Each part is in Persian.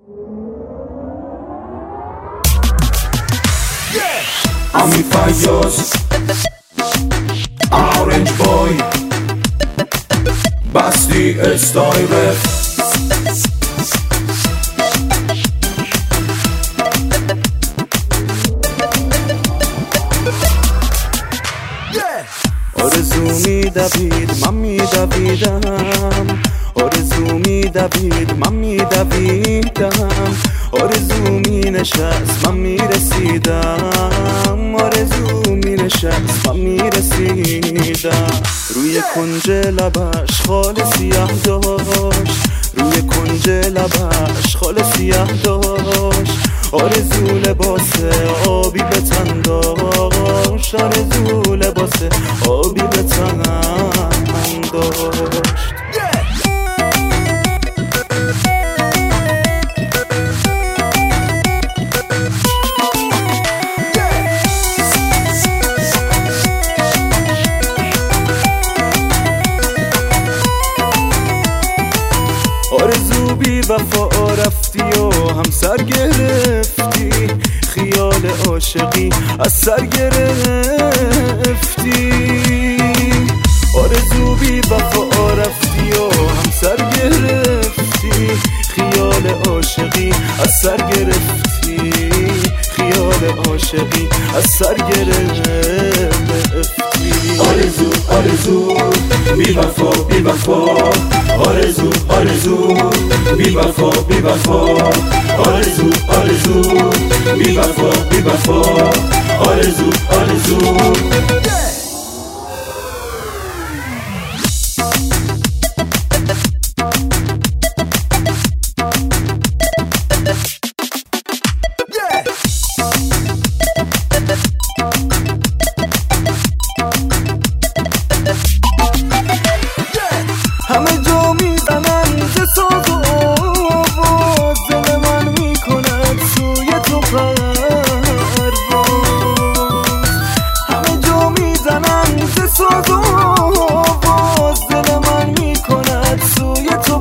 Ami Fayoz Orange Boy Basti Style آرزو میدوید من میدویدم، آرزو میدوید من میدویدم، آرزو مینشست من میرسیدم، آرزو مینشست من میرسیدم. روی کنج لبش خال سیاه داشت، روی کنج لبش خال سیاه داشت، آرزو لباس آبی به تن داشت، آرزو لباس آبی به تن داشت. آرزو بی وفا رفتی و همسر گرفتی، خیال عاشقی از سر گرفتی. آرزو بی وفا رفتی و همسر گرفتی، خیال عاشقی از سر گرفتی، خیال عاشقی از سر گرفتی. آرزو آرزو بی وفا بی وفا، آرزو آرزو بی وفا بی وفا، آرزو آرزو بی وفا بی وفا، آرزو آرزو. همه جا میزنن ز ساز و آواز، دل من میکند سوی تو پرواز. همه جا میزنن ز ساز و آواز، دل من میکند سوی تو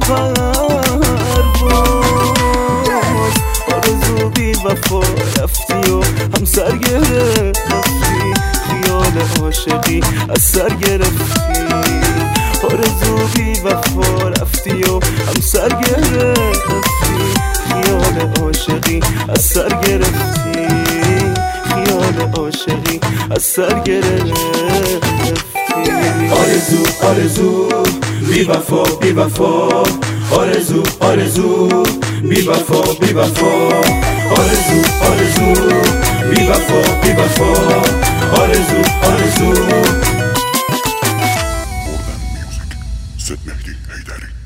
پرواز. آرزو بی وفا رفتی و همسر گرفتی، خیال عاشقی از سر گرفتی. آرزو بی وفا رفتی و همسر گرفتی، خیال عاشقی از سر گرفتی، خیال عاشقی از سر گرفتی. آرزو آرزو بی وفا بی وفا، آرزو آرزو بی وفا بی وفا، آرزو آرزو بی وفا بی وفا، آرزو آرزو. Music, Sid Mehdi Haydari.